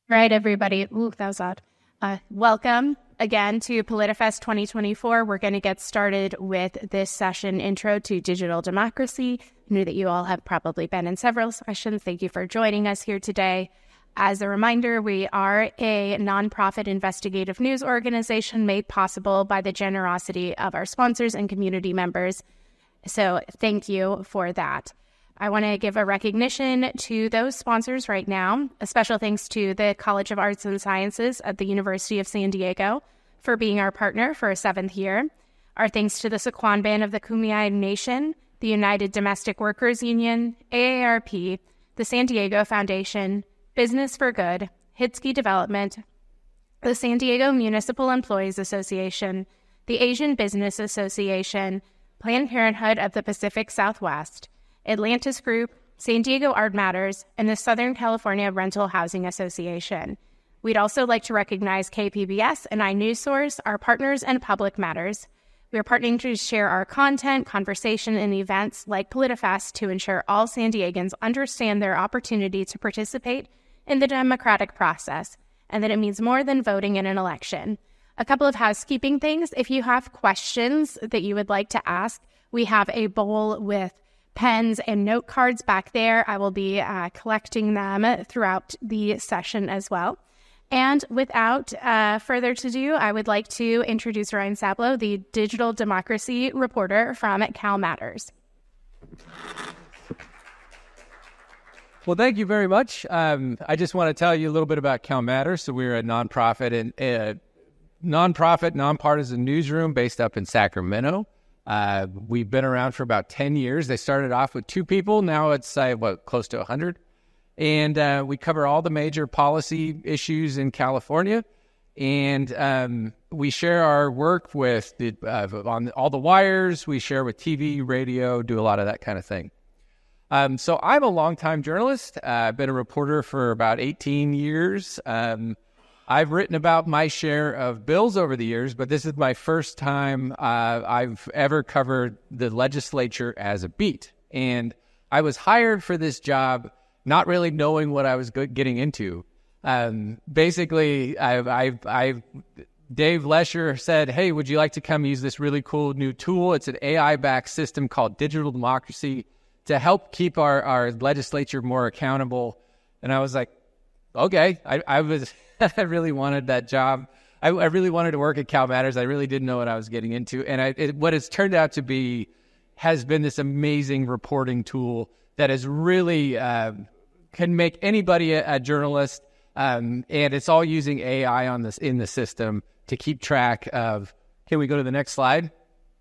Right, everybody. Ooh, that was odd. Welcome again to PolitiFest 2024. We're going to get started with this session, Intro to Digital Democracy. I knew that you all have probably been in several sessions. Thank you for joining us here today. As a reminder, we are a nonprofit investigative news organization made possible by the generosity of our sponsors and community members. So thank you for that. I want to give a recognition to those sponsors right now. A special thanks to the College of Arts and Sciences at the University of San Diego for being our partner for a 7th year. Our thanks to the Sequan of the Kumeyaay Nation, the United Domestic Workers Union, AARP, the San Diego Foundation, Business for Good, Hitsky Development, the San Diego Municipal Employees Association, the Asian Business Association, Planned Parenthood of the Pacific Southwest, Atlantis Group, San Diego Art Matters, and the Southern California Rental Housing Association. We'd also like to recognize KPBS and iNewsSource, our partners in Public Matters. We are partnering to share our content, conversation, and events like PolitiFest to ensure all San Diegans understand their opportunity to participate in the democratic process, and that it means more than voting in an election. A couple of housekeeping things. If you have questions that you would like to ask, we have a bowl with pens and note cards back there. I will be collecting them throughout the session as well. And without further ado, I would like to introduce Ryan Sablow, the digital democracy reporter from CalMatters. Well, thank you very much. I just want to tell you a little bit about CalMatters. So we're a nonprofit and nonpartisan newsroom based up in Sacramento. We've been around for about 10 years. They started off with 2 people. Now it's, close to 100. And we cover all the major policy issues in California. And we share our work with on all the wires. We share with TV, radio, do a lot of that kind of thing. So I'm a longtime journalist. I've been a reporter for about 18 years. I've written about my share of bills over the years, but this is my first time I've ever covered the legislature as a beat. And I was hired for this job not really knowing what I was getting into. Basically, Dave Lesher said, hey, would you like to come use this really cool new tool? It's an AI-backed system called Digital Democracy to help keep our legislature more accountable. And I was like, okay, I really wanted that job. I really wanted to work at CalMatters. I really didn't know what I was getting into. And what it's turned out to be has been this amazing reporting tool that is really can make anybody a journalist. And it's all using AI in the system to keep track of. Can we go to the next slide?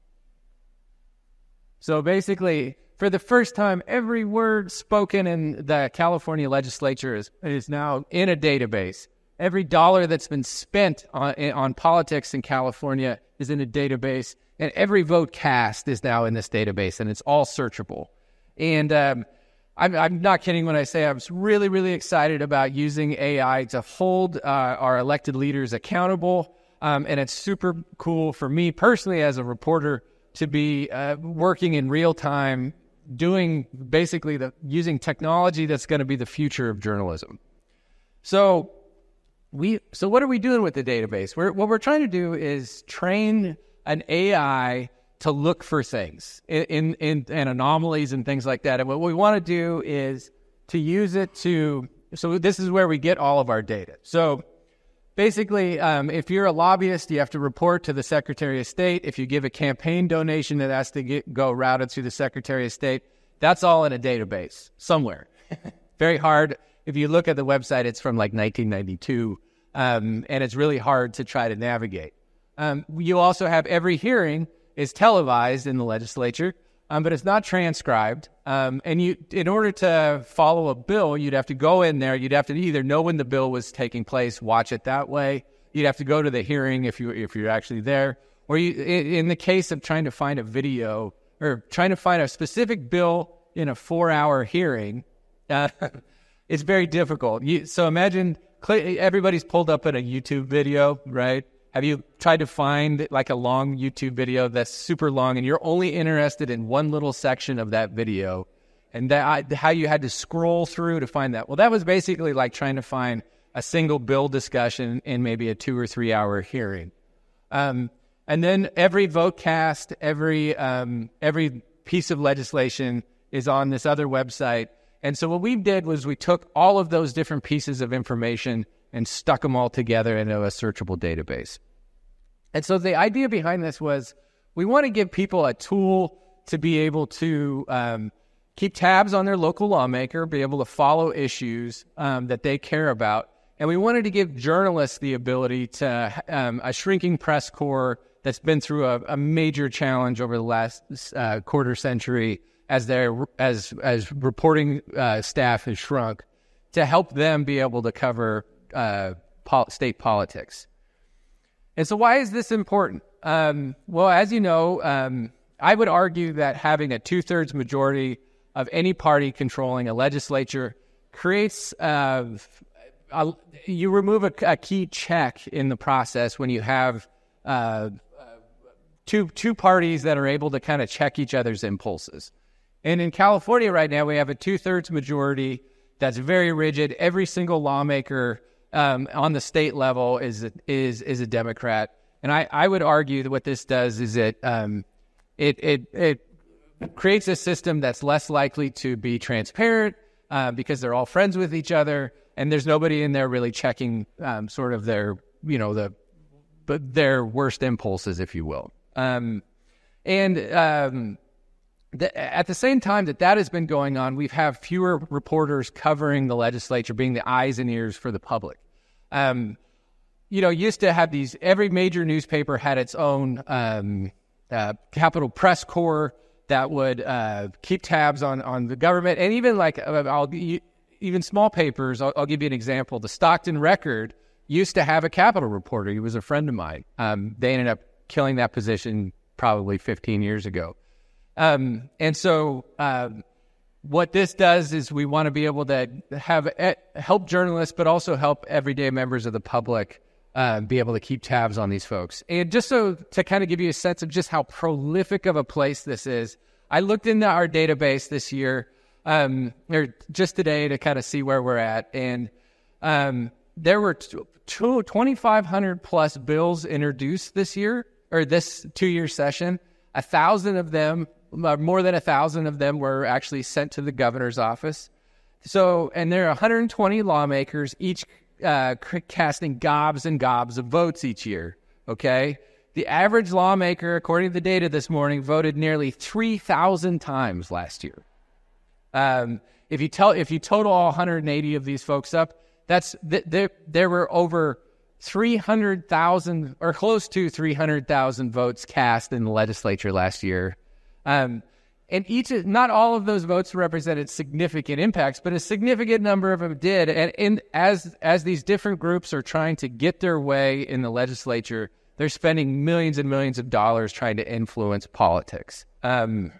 So basically, for the first time, every word spoken in the California legislature is now in a database. Every dollar that's been spent on politics in California is in a database, and every vote cast is now in this database, and it's all searchable. And I'm not kidding when I say I'm really, really excited about using AI to hold our elected leaders accountable, and it's super cool for me personally as a reporter to be working in real time, doing basically using technology that's going to be the future of journalism. So what are we doing with the database? What we're trying to do is train an AI to look for things in anomalies and things like that. And what we want to do is to use it so this is where we get all of our data. So basically, if you're a lobbyist, you have to report to the Secretary of State. If you give a campaign donation that has to go routed through the Secretary of State, that's all in a database somewhere. Very hard. If you look at the website, it's from like 1992, and it's really hard to try to navigate. You also have every hearing is televised in the legislature, but it's not transcribed. And in order to follow a bill, you'd have to go in there. You'd have to either know when the bill was taking place, watch it that way. You'd have to go to the hearing if you're actually there. Or in the case of trying to find a video or trying to find a specific bill in a 4-hour hearing, it's very difficult. So imagine everybody's pulled up in a YouTube video, right? Have you tried to find like a long YouTube video that's super long and you're only interested in one little section of that video and how you had to scroll through to find that? Well, that was basically like trying to find a single bill discussion and maybe a 2 or 3 hour hearing. And then every vote cast, every piece of legislation is on this other website. And so what we did was we took all of those different pieces of information and stuck them all together into a searchable database. And so the idea behind this was we want to give people a tool to be able to keep tabs on their local lawmaker, be able to follow issues that they care about. And we wanted to give journalists the ability to a shrinking press corps that's been through a major challenge over the last quarter century as reporting staff has shrunk, to help them be able to cover state politics. And so why is this important? Well, as you know, I would argue that having a 2/3 majority of any party controlling a legislature creates you remove a key check in the process when you have two parties that are able to kind of check each other's impulses. And in California right now, we have a 2/3 majority that's very rigid. Every single lawmaker on the state level is a Democrat. And I would argue that what this does is it creates a system that's less likely to be transparent because they're all friends with each other, and there's nobody in there really checking sort of their worst impulses, if you will. At the same time that has been going on, we've had fewer reporters covering the legislature, being the eyes and ears for the public. Used to have every major newspaper had its own Capitol Press Corps that would keep tabs on the government, and even even small papers. I'll give you an example. The Stockton Record used to have a Capitol reporter. He was a friend of mine. They ended up killing that position probably 15 years ago. And so what this does is we want to be able to help journalists, but also help everyday members of the public be able to keep tabs on these folks. And just to kind of give you a sense of just how prolific of a place this is, I looked into our database this year, or just today, to kind of see where we're at. And there were 2,500 plus bills introduced this year, or this 2-year session. 1,000 of them, more than 1,000 of them, were actually sent to the governor's office. So, and there are 120 lawmakers, each casting gobs and gobs of votes each year. Okay, the average lawmaker, according to the data this morning, voted nearly 3,000 times last year. If you total all 180 of these folks up, there were over 300,000 or close to 300,000 votes cast in the legislature last year. And not all of those votes represented significant impacts, but a significant number of them did. And as these different groups are trying to get their way in the legislature, they're spending millions and millions of dollars trying to influence politics. And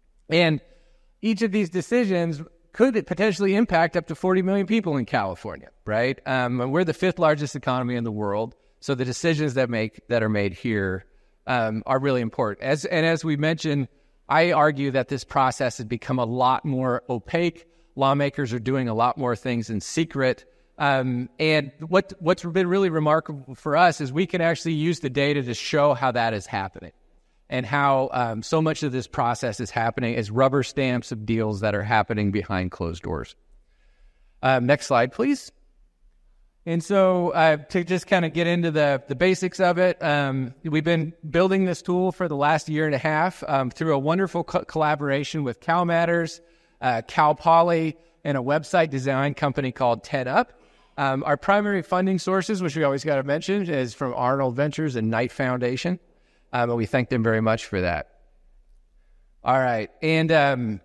each of these decisions could potentially impact up to 40 million people in California, right? We're the 5th largest economy in the world, so the decisions that are made here are really important. As we mentioned, I argue that this process has become a lot more opaque. Lawmakers are doing a lot more things in secret. And what's been really remarkable for us is we can actually use the data to show how that is happening, and how so much of this process is happening as rubber stamps of deals that are happening behind closed doors. Next slide, please. And so to just kind of get into the basics of it, we've been building this tool for the last year and a half through a wonderful collaboration with CalMatters, Cal Poly, and a website design company called 10up. Our primary funding sources, which we always got to mention, is from Arnold Ventures and Knight Foundation. And we thank them very much for that. All right. And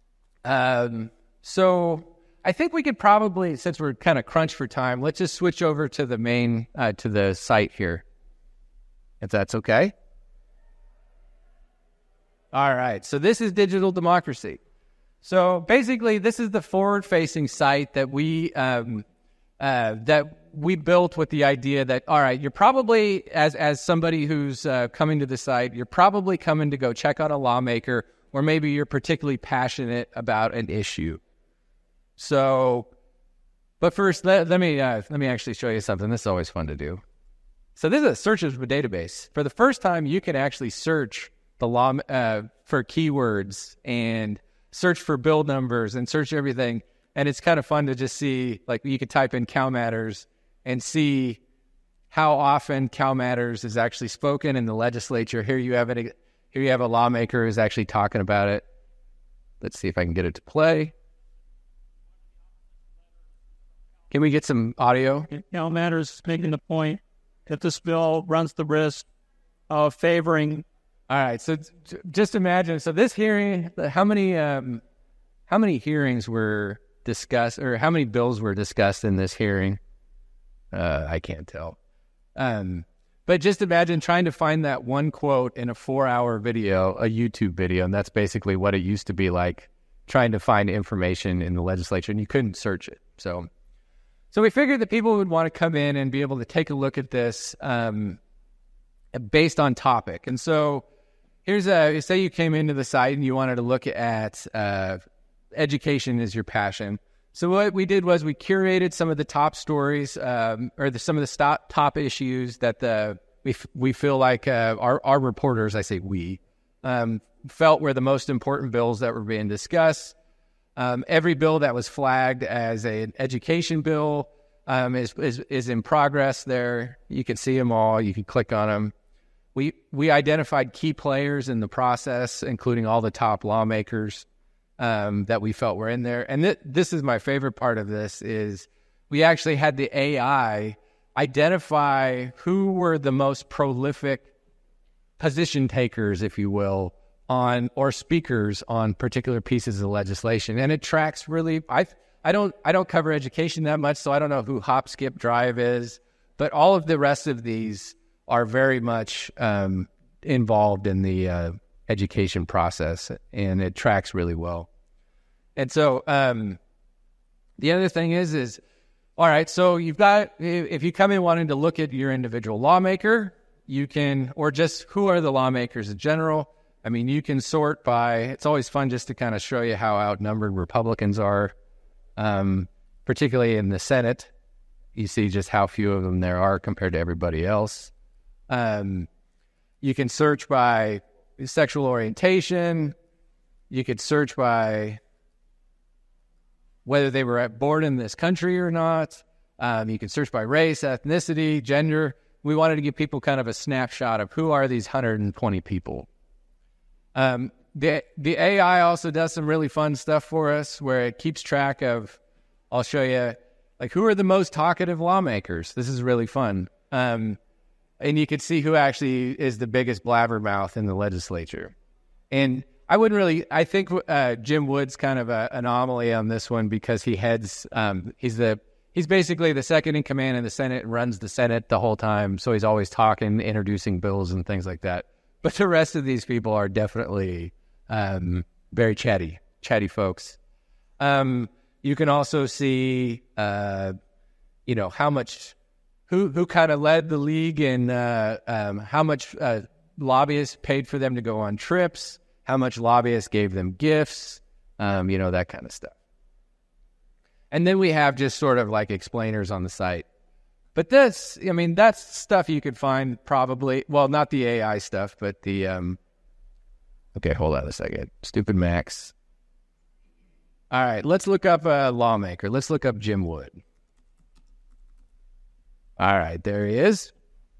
so I think we could probably, since we're kind of crunched for time, let's just switch over to the main, to the site here, if that's okay. All right. So this is Digital Democracy. So basically, this is the forward-facing site that we built with the idea that, all right, you're probably, as somebody who's coming to the site, you're probably coming to go check out a lawmaker, or maybe you're particularly passionate about an issue. So But first, let me actually show you something. This is always fun to do. So this is a search of a database. For the first time, you can actually search the law for keywords and search for bill numbers and search everything. And it's kind of fun to just see, like, you could type in CalMatters and see how often CalMatters is actually spoken in the legislature. Here you have it. Here you have a lawmaker who's actually talking about it. Let's see if I can get it to play. Can we get some audio? CalMatters is making the point that this bill runs the risk of favoring. All right, so just imagine. So this hearing, how many hearings were discussed, or how many bills were discussed in this hearing? I can't tell. But just imagine trying to find that one quote in a 4-hour video, a YouTube video, and that's basically what it used to be like, trying to find information in the legislature, and you couldn't search it. So we figured that people would want to come in and be able to take a look at this based on topic. And so here's say you came into the site and you wanted to look at education is your passion. So what we did was we curated some of the top stories some of the top issues that we feel like our reporters, I say we, felt were the most important bills that were being discussed. Every bill that was flagged as an education bill is in progress there. You can see them all. You can click on them. We identified key players in the process, including all the top lawmakers that we felt were in there. And this is my favorite part of this, is we actually had the AI identify who were the most prolific position takers, if you will, or speakers on particular pieces of legislation. And it tracks really, I don't cover education that much, so I don't know who Hop, Skip, Drive is, but all of the rest of these are very much involved in the education process, and it tracks really well. And so the other thing is all right, so you've got, if you come in wanting to look at your individual lawmaker, you can, or just who are the lawmakers in general. I mean, you can sort by, it's always fun just to kind of show you how outnumbered Republicans are, particularly in the Senate. You see just how few of them there are compared to everybody else. You can search by sexual orientation. You could search by whether they were born in this country or not. You can search by race, ethnicity, gender. We wanted to give people kind of a snapshot of who are these 120 people. The AI also does some really fun stuff for us where it keeps track of, I'll show you, like, who are the most talkative lawmakers. This is really fun. And you can see who actually is the biggest blabbermouth in the legislature. And I think Jim Wood's kind of an anomaly on this one because he heads, he's basically the second in command in the Senate and runs the Senate the whole time. So he's always talking, introducing bills and things like that. But the rest of these people are definitely very chatty folks. You can also see, how much, who kind of led the league and how much lobbyists paid for them to go on trips, how much lobbyists gave them gifts, that kind of stuff. And then we have just sort of like explainers on the site. But that's stuff you could find probably, well, not the AI stuff, but the, okay, hold on a second. Stupid Max. All right, let's look up a lawmaker. Let's look up Jim Wood. All right, there he is.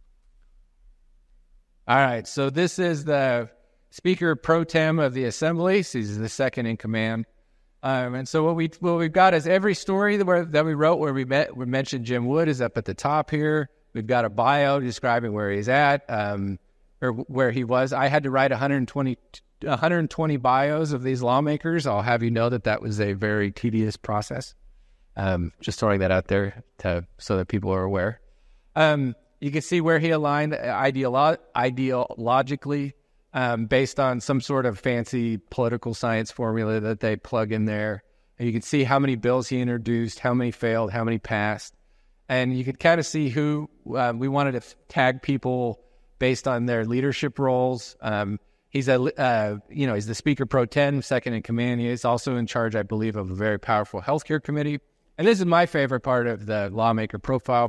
All right, so this is the Speaker Pro Tem of the Assembly. So he's the second in command. And so what we've got is every story that we wrote where we mentioned Jim Wood is up at the top here. We've got a bio describing where he's at, or where he was. I had to write 120 bios of these lawmakers. I'll have you know that was a very tedious process. Just throwing that out there so that people are aware. You can see where he aligned ideologically, based on some sort of fancy political science formula that they plug in there. And you can see how many bills he introduced, how many failed, how many passed. And you could kind of see who we wanted to tag people based on their leadership roles. He's he's the Speaker Pro Tem, second in command. He is also in charge, I believe, of a very powerful healthcare committee. And this is my favorite part of the lawmaker profile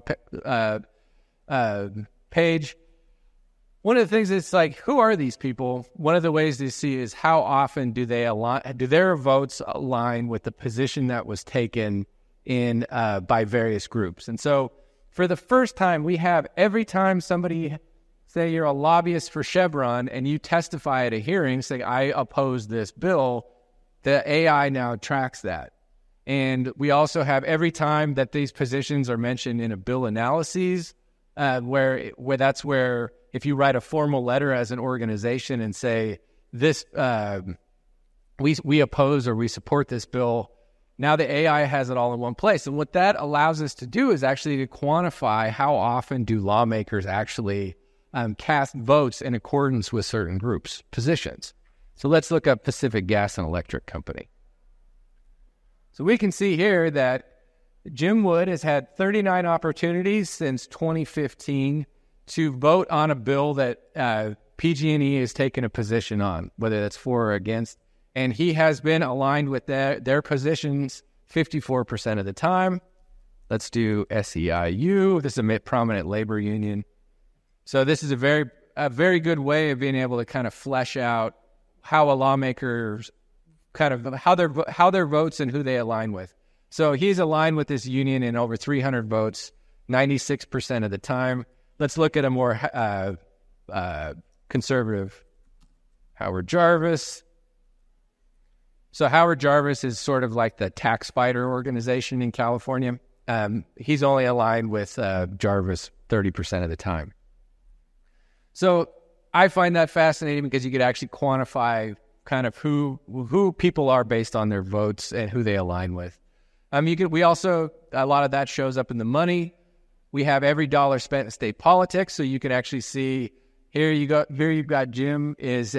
page. One of the things is like, who are these people? One of the ways to see is how often do their votes align with the position that was taken in by various groups. And so for the first time, we have every time somebody, say you're a lobbyist for Chevron and you testify at a hearing saying, I oppose this bill, the AI now tracks that. And we also have every time that these positions are mentioned in a bill analyses, where that's where if you write a formal letter as an organization and say this, we oppose or we support this bill, now the AI has it all in one place. And what that allows us to do is actually to quantify how often do lawmakers actually cast votes in accordance with certain groups' positions. So let's look up Pacific Gas and Electric Company. So we can see here that Jim Wood has had 39 opportunities since 2015 to vote on a bill that PG&E has taken a position on, whether that's for or against. And he has been aligned with their positions 54% of the time. Let's do SEIU. This is a prominent labor union. So this is a very good way of being able to kind of flesh out how a lawmaker's kind of how their votes and who they align with. So he's aligned with this union in over 300 votes, 96% of the time. Let's look at a more conservative Howard Jarvis. So Howard Jarvis is sort of like the tax spider organization in California. He's only aligned with Jarvis 30% of the time. So I find that fascinating because you could actually quantify kind of who people are based on their votes and who they align with. We also, a lot of that shows up in the money. We have every dollar spent in state politics, so you can actually see here you've got Jim is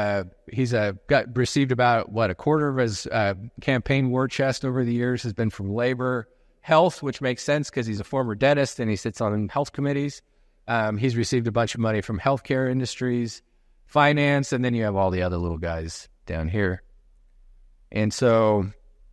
received about a quarter of his campaign war chest over the years has been from labor, health, which makes sense because he's a former dentist and he sits on health committees. He's received a bunch of money from healthcare industries, finance, and then you have all the other little guys down here. And so,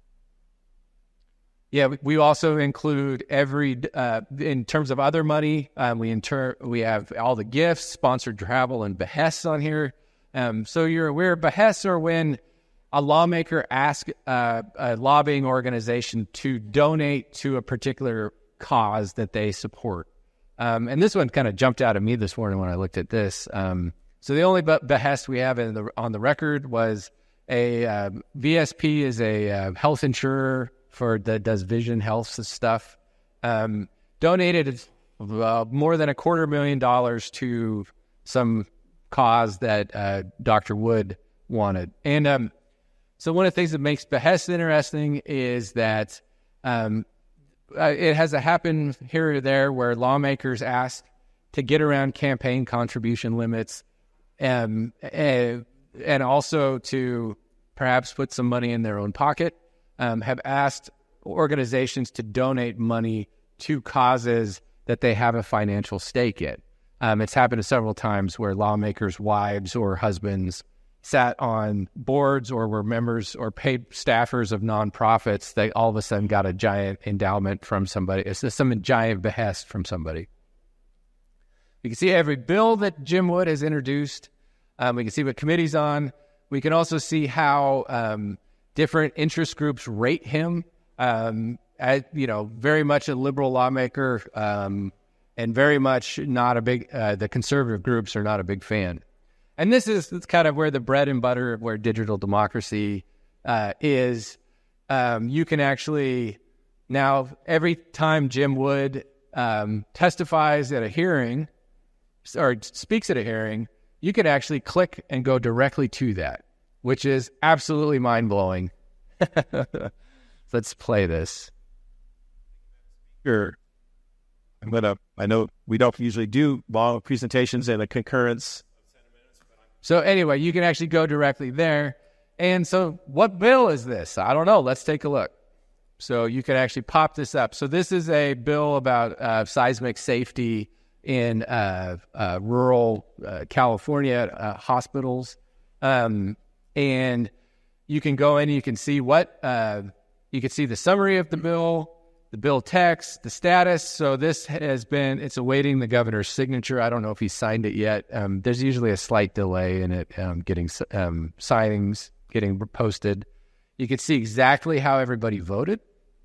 yeah, we also include in terms of other money, we have all the gifts, sponsored travel, and behests on here. So you're aware behests are when a lawmaker asks a lobbying organization to donate to a particular cause that they support. And this one kind of jumped out at me this morning when I looked at this. So the only behest we have on the record was a VSP is a health insurer that does vision health stuff. Donated more than $250,000 to some cause that Dr. Wood wanted. And so one of the things that makes behest interesting is that it has happened here or there where lawmakers ask to get around campaign contribution limits and also to perhaps put some money in their own pocket, have asked organizations to donate money to causes that they have a financial stake in. It's happened several times where lawmakers' wives or husbands sat on boards or were members or paid staffers of nonprofits. They all of a sudden got a giant endowment from somebody. It's just some giant behest from somebody. You can see every bill that Jim Wood has introduced. We can see what committee's on. We can also see how different interest groups rate him. Very much a liberal lawmaker, and very much not a big. The conservative groups are not a big fan. And this is kind of where the bread and butter of where digital democracy is. You can actually now every time Jim Wood testifies at a hearing or speaks at a hearing, you can actually click and go directly to that, which is absolutely mind-blowing. Let's play this. Sure. I know we don't usually do long presentations and a concurrence. So anyway, you can actually go directly there. And so what bill is this? I don't know. Let's take a look. So you can actually pop this up. So this is a bill about seismic safety in rural California hospitals. And you can go in and you can see you can see the summary of the bill. the bill text, the status. So this it's awaiting the governor's signature. I don't know if he signed it yet. There's usually a slight delay in it getting signings, getting posted. You can see exactly how everybody voted.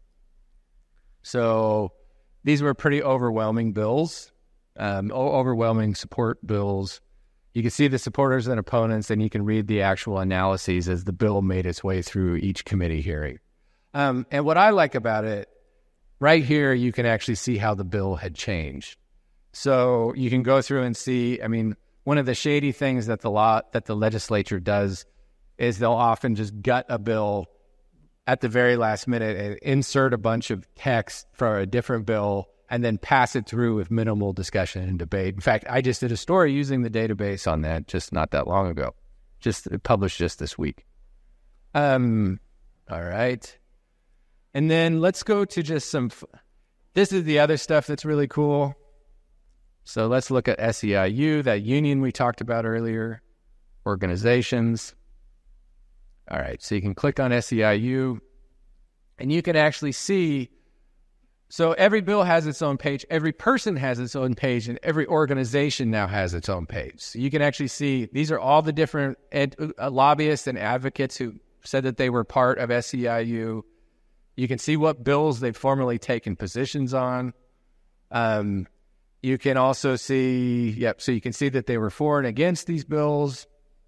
So these were pretty overwhelming bills, overwhelming support bills. You can see the supporters and opponents, and you can read the actual analyses as the bill made its way through each committee hearing. And what I like about it, right here, you can actually see how the bill had changed. So you can go through and see, one of the shady things that the legislature does is they'll often just gut a bill at the very last minute and insert a bunch of text for a different bill and then pass it through with minimal discussion and debate. In fact, I just did a story using the database on that just not that long ago. Published just this week. All right. And then let's go to just this is the other stuff that's really cool. So let's look at SEIU, that union we talked about earlier, organizations. All right, so you can click on SEIU, and you can actually see, so every bill has its own page, every person has its own page, and every organization now has its own page. So you can actually see, these are all the different lobbyists and advocates who said that they were part of SEIU. You can see what bills they've formally taken positions on. You can also see, so you can see that they were for and against these bills.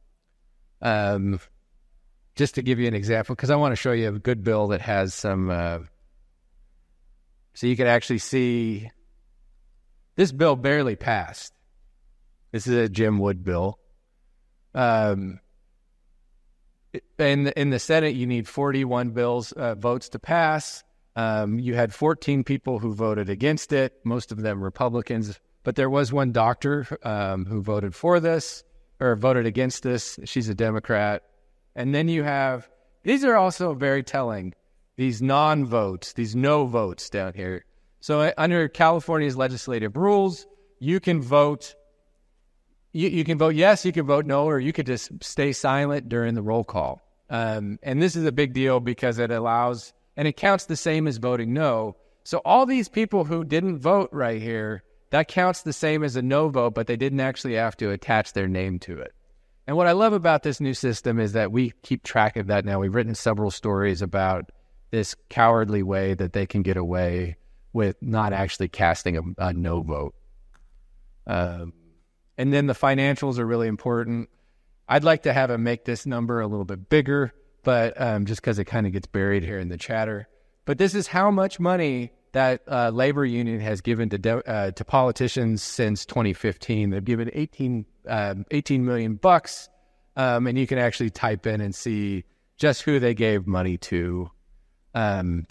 Just to give you an example, because I want to show you a good bill that has some, so you can actually see this bill barely passed. This is a Jim Wood bill. In the Senate, you need 41 votes to pass. You had 14 people who voted against it, most of them Republicans, but there was one doctor who voted for this, or voted against this. She's a Democrat. And then you have, these are also very telling, these non-votes, these no votes down here. So under California's legislative rules, you can vote, you can vote yes, you can vote no, or you could just stay silent during the roll call. And this is a big deal because it allows, and it counts the same as voting no. So all these people who didn't vote right here, that counts the same as a no vote, but they didn't actually have to attach their name to it. And what I love about this new system is that we keep track of that now. We've written several stories about this cowardly way that they can get away with not actually casting a no vote. And then the financials are really important. I'd like to have him make this number a little bit bigger, but just because it kind of gets buried here in the chatter. But this is how much money that labor union has given to politicians since 2015. They've given $18 million bucks, and you can actually type in and see just who they gave money to. You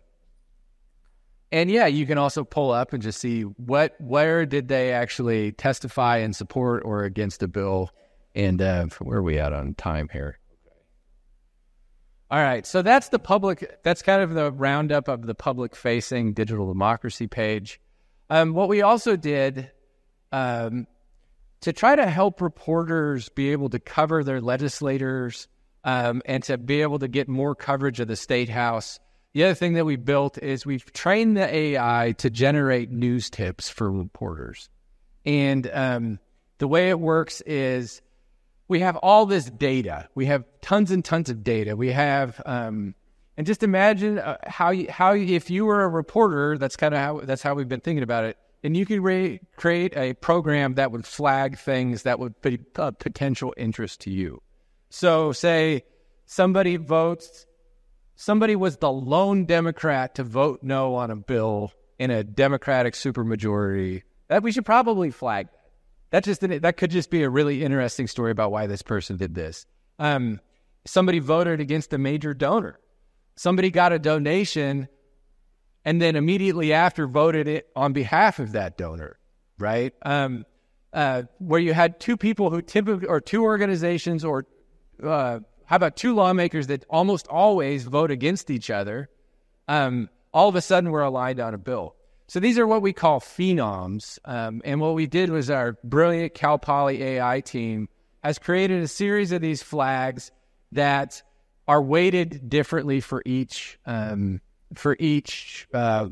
can also pull up and just see where did they actually testify in support or against a bill, and where are we at on time here? All right, so that's that's kind of the roundup of the public-facing digital democracy page. What we also did to try to help reporters be able to cover their legislators and to be able to get more coverage of the State House, the other thing that we built is we've trained the AI to generate news tips for reporters. And the way it works is we have all this data. We have tons and tons of data. We have, and just imagine how if you were a reporter, that's how we've been thinking about it. And you could create a program that would flag things that would be of potential interest to you. So say somebody was the lone Democrat to vote no on a bill in a Democratic supermajority, that we should probably flag that. That could just be a really interesting story about why this person did this. Somebody voted against a major donor. Somebody got a donation and then immediately after voted it on behalf of that donor, right? Where you had two people who typically, or two organizations, or how about two lawmakers that almost always vote against each other, all of a sudden we're aligned on a bill. So these are what we call phenoms. And what we did was our brilliant Cal Poly AI team has created a series of these flags that are weighted differently for each for each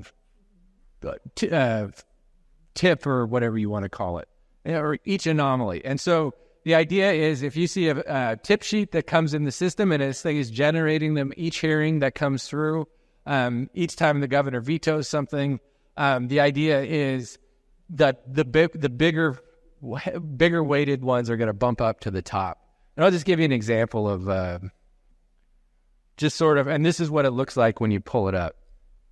tip or whatever you want to call it, or each anomaly. And so the idea is if you see a tip sheet that comes in the system and this thing is generating them each hearing that comes through, each time the governor vetoes something, the idea is that the bigger weighted ones are going to bump up to the top. And I'll just give you an example of just sort of, and this is what it looks like when you pull it up.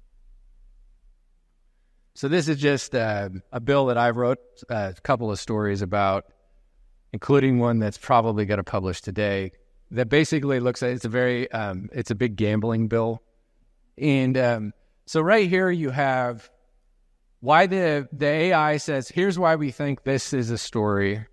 So this is just a bill that I wrote a couple of stories about, including one that's probably going to publish today, that basically looks like it's a big gambling bill. And so right here you have why the AI says, here's why we think this is a story.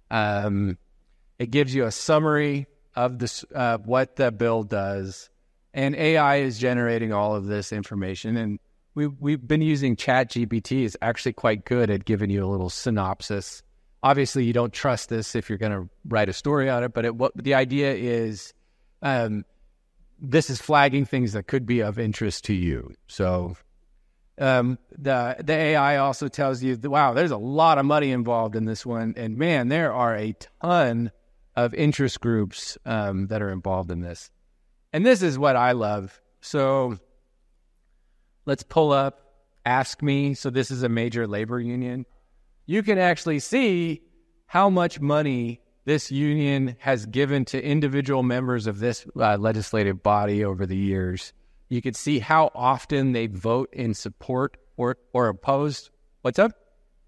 It gives you a summary of this, what the bill does. And AI is generating all of this information. And we've been using ChatGPT. It's actually quite good at giving you a little synopsis. Obviously, you don't trust this if you're going to write a story on it, but the idea is this is flagging things that could be of interest to you. So the AI also tells you, wow, there's a lot of money involved in this one. And man, there are a ton of interest groups that are involved in this. And this is what I love. So let's pull up Ask Me. So this is a major labor union. You can actually see how much money this union has given to individual members of this legislative body over the years. You can see how often they vote in support or opposed. What's up?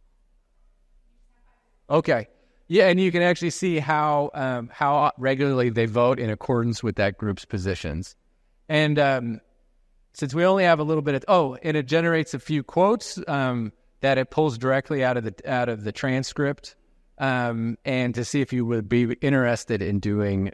Okay. Yeah, and you can actually see how regularly they vote in accordance with that group's positions. And since we only have a little bit of, and it generates a few quotes that it pulls directly out of the transcript, and to see if you would be interested in doing,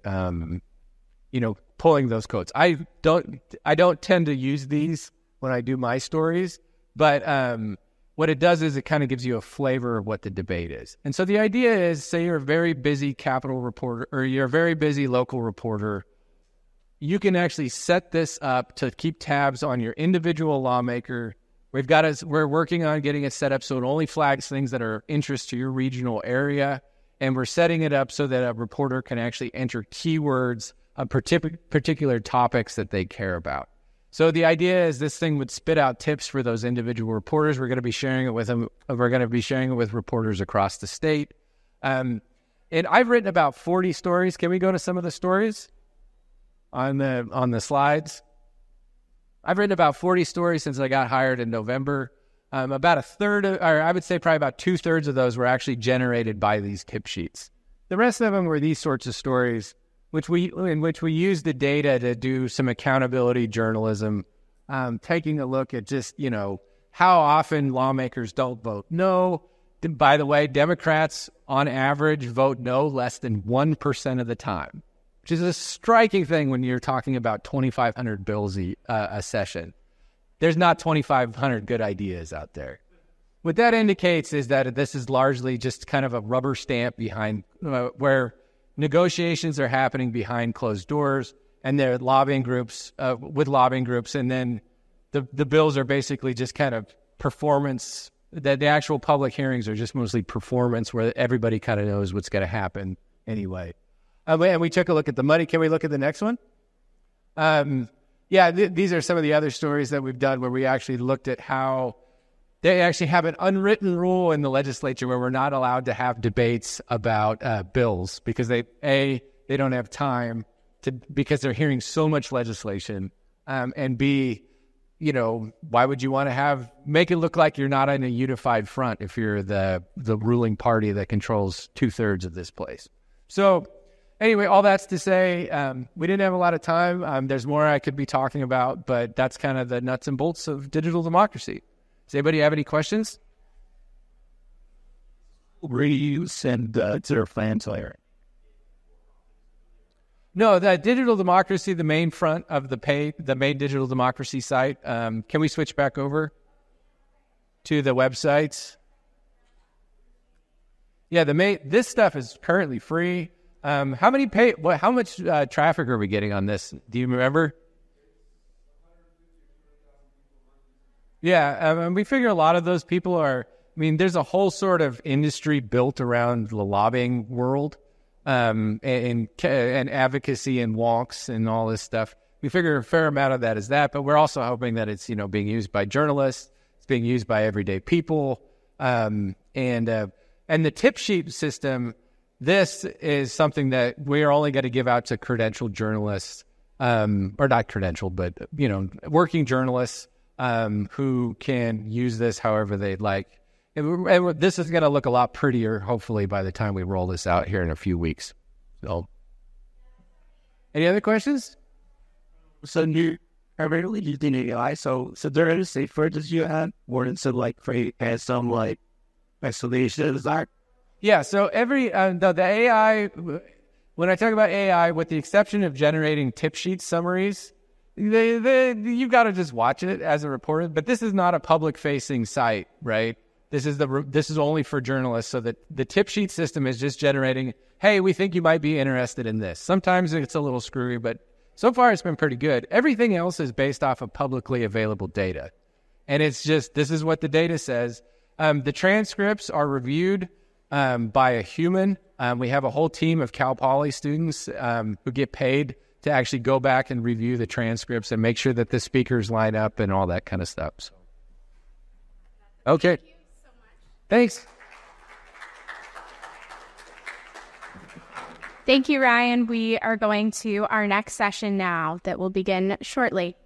pulling those quotes. I don't tend to use these when I do my stories, but what it does is it kind of gives you a flavor of what the debate is. And so the idea is, say you're a very busy Capitol reporter or you're a very busy local reporter, you can actually set this up to keep tabs on your individual lawmaker. We're working on getting it set up so it only flags things that are of interest to your regional area, and we're setting it up so that a reporter can actually enter keywords on particular topics that they care about. So the idea is this thing would spit out tips for those individual reporters. We're going to be sharing it with them. We're going to be sharing it with reporters across the state. And I've written about 40 stories. Can we go to some of the stories on the slides? I've written about 40 stories since I got hired in November. About a third, or I would say probably about 2/3 of those were actually generated by these tip sheets. The rest of them were these sorts of stories, in which we use the data to do some accountability journalism, taking a look at just, how often lawmakers don't vote no. By the way, Democrats on average vote no less than 1% of the time, which is a striking thing when you're talking about 2,500 bills a session. There's not 2,500 good ideas out there. What that indicates is that this is largely just kind of a rubber stamp behind where negotiations are happening behind closed doors, and they're lobbying groups with lobbying groups, and then the bills are basically just kind of performance. The actual public hearings are just mostly performance, where everybody kind of knows what's going to happen anyway. And we took a look at the money. Can we look at the next one? These are some of the other stories that we've done where we actually looked at how they actually have an unwritten rule in the legislature where we're not allowed to have debates about bills because they don't have time because they're hearing so much legislation, and B, why would you want to make it look like you're not on a unified front if you're the ruling party that controls 2/3 of this place? So anyway, all that's to say, we didn't have a lot of time. There's more I could be talking about, but that's kind of the nuts and bolts of digital democracy. Does anybody have any questions? Where do you send their plans later? No, the digital democracy, the main front of the main digital democracy site. Can we switch back over to the websites? Yeah, this stuff is currently free. How much traffic are we getting on this? Do you remember? Yeah, and we figure a lot of those people are, I mean, there's a whole sort of industry built around the lobbying world, and advocacy and walks and all this stuff. We figure a fair amount of that is that, but we're also hoping that it's, being used by journalists, it's being used by everyday people, and the tip sheet system. This is something that we are only going to give out to credentialed journalists, or not credentialed, but working journalists who can use this however they'd like. And this is going to look a lot prettier, hopefully, by the time we roll this out here in a few weeks. So, any other questions? So you are really using AI. So there are safeguards you had, or instead and some isolation. Is that? Yeah. So the AI, when I talk about AI, with the exception of generating tip sheet summaries, you've got to just watch it as a reporter. But this is not a public-facing site, right? This is only for journalists. So that the tip sheet system is just generating, hey, we think you might be interested in this. Sometimes it's a little screwy, but so far it's been pretty good. Everything else is based off of publicly available data. And it's just, this is what the data says. The transcripts are reviewed by a human. We have a whole team of Cal Poly students who get paid to actually go back and review the transcripts and make sure that the speakers line up and all that kind of stuff. So. Okay. Thank you so much. Thanks. Thank you, Ryan. We are going to our next session now that will begin shortly.